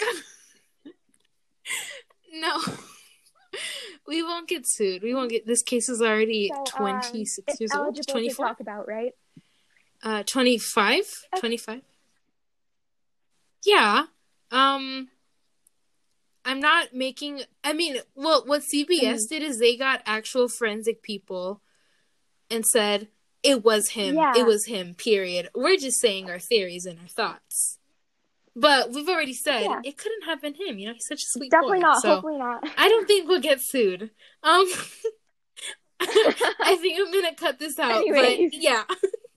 No. We won't get sued. We won't get. This case is already So, um, twenty-six it's years old. eligible to twenty-four? talk about, right? Uh, twenty-five? Okay. twenty-five? Yeah. Um, I'm not making. I mean, well, what C B S Mhm. did is they got actual forensic people and said it was him. Yeah. It was him. Period. We're just saying our theories and our thoughts. But we've already said Yeah. it couldn't have been him. You know, he's such a sweet Definitely boy. not. So Hopefully not. I don't think we'll get sued. Um, I think I'm gonna cut this out. Anyways. But yeah.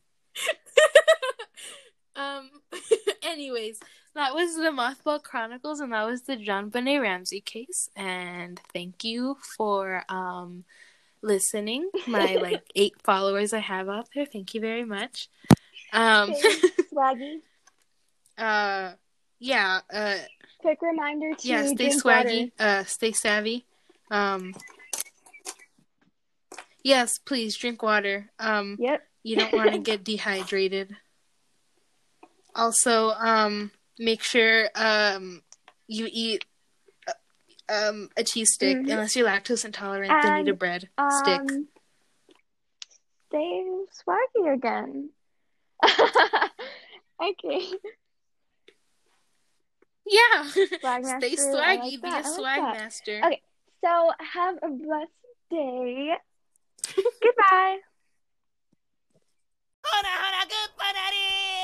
um. Anyways, that was the Mothball Chronicles, and that was the JonBenét Ramsey case. And thank you for um listening. My like eight followers I have out there. Thank you very much. Um. Thanks, Swaggy. uh. Yeah. Uh. Quick reminder to Yeah, stay drink swaggy, water. uh, stay savvy. Um, yes, please drink water. Um, Yep. you don't want to get dehydrated. Also, um, make sure um you eat uh, um a cheese stick Mhm. unless you're lactose intolerant. Then eat a And, bread um, stick. Stay swaggy again. Okay. Yeah, Swag stay master, I swaggy. like Be that. a I like swag that. master. Okay, so have a blessed day. Goodbye.